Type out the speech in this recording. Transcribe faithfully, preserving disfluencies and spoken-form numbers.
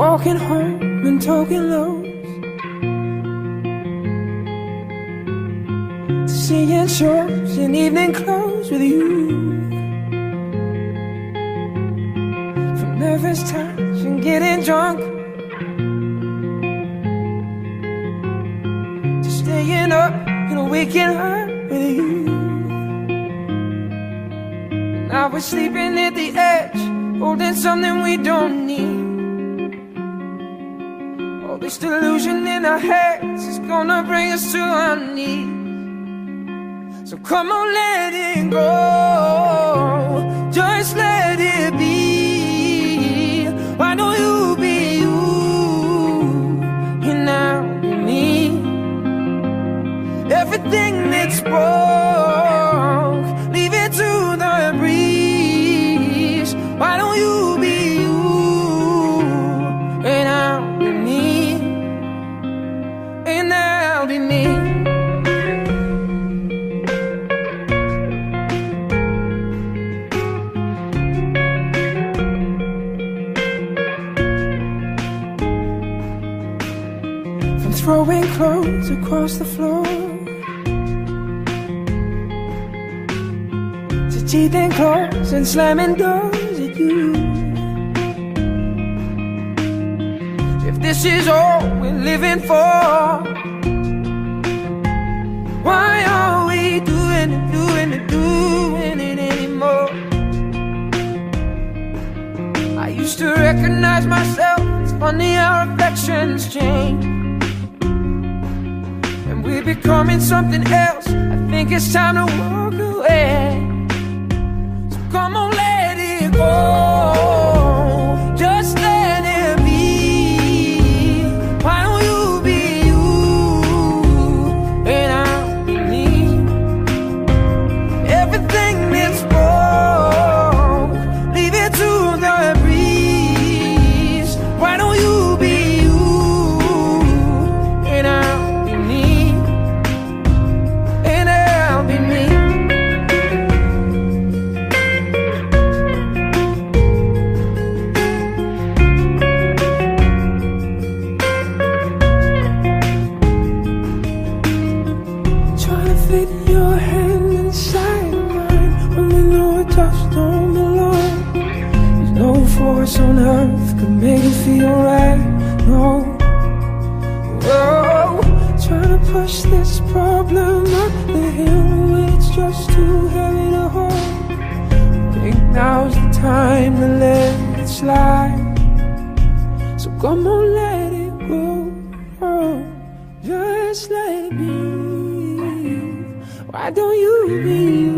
walking home and talking lows, to seeing shows in evening clothes with you, from nervous touch and getting drunk, to staying up and waking up with you. Now we're sleeping at the edge, holding something we don't need. All this delusion in our heads is gonna bring us to our knees. So come on, let it go, just let it be. Why don't you be you, and I'll be me? Everything that's broke, leave it to the breeze. Why don't you be you, and I'll be me, and I'll be me. From throwing clothes across the floor, teething claws and slamming doors at you. If this is all we're living for, why are we doing it, doing it, doing it anymore? I used to recognize myself, it's funny how affections change, and we're becoming something else. I think it's time to walk away. Come on, let it go, just let it be. Why don't you be you, and I'll be me? Everything that's broke, leave it to the breeze. Why don't you be you, and I'll be me, and I'll be me. Fit your hand inside mine when we know it just don't belong. There's no force on earth could make it feel right. No, whoa, trying to push this problem up the hill when it's just too heavy to hold. Think now's the time to let it slide. So come on, let it go, oh, just let it be. Why don't you be